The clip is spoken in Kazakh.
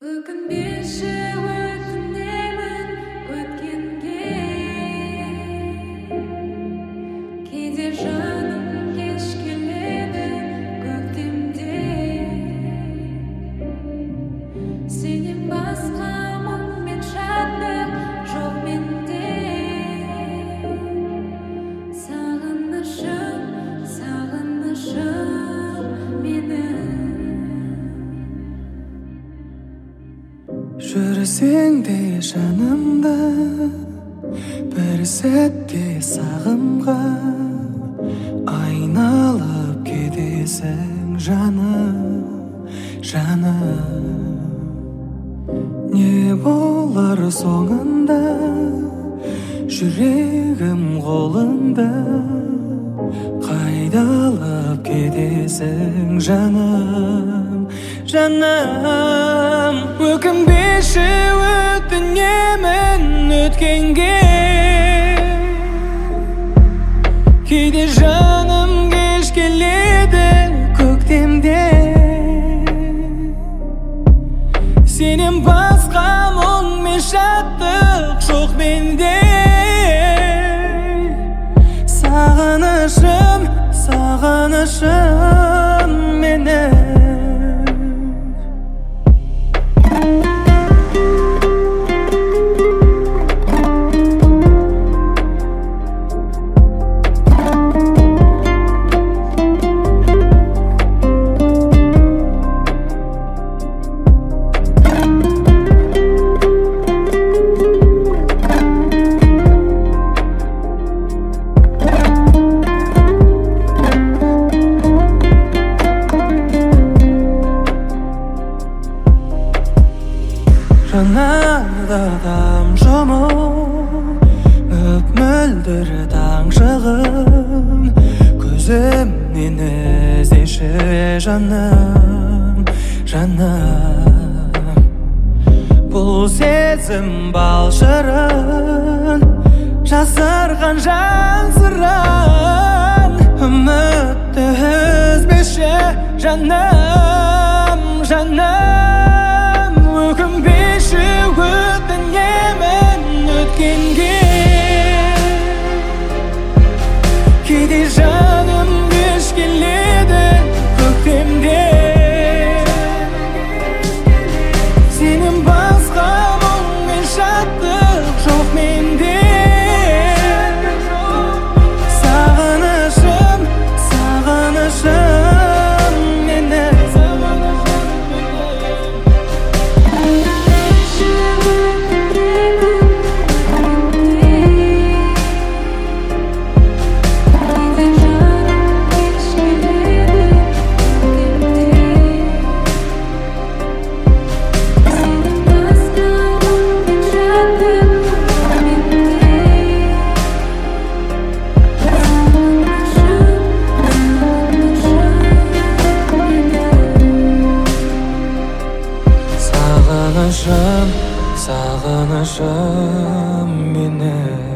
Өкінбеші өтінемін өткенге, кейде жаным кеш келеді көктемде. Сенен басқа мұң мен шаттық жоқ менде. Сағынышым, сағынышым менің. Жүрсең де жанымда, бір сәтте сағымға айналып кетесің жаным, жаным. Не болар соңында, жүрегім қолыңда, қайда алып кетесің жаным, жаным. Өкінбеші өтінемін өткенге, кейде жаным кеш келеді көктемде. Сенен басқа мұң мен шаттық жоқ менде. Сағынышым, сағынышым менің. Жанарда тамшымын, өп мөлдір таң шығын, көзімнен іздеші жаным, жаным. Бұл сезім бал шырын, жасырған жан сырын, үмітті үзбеші жаным, жаным. Өкінбеші өтінемін өткенге, кейде жаным кеш келеді көктемде. Сенен басқа мұң мен шаттық жоқ менде. Сағынышым, сағынышым менің. Сағынышым, сағынышым менің.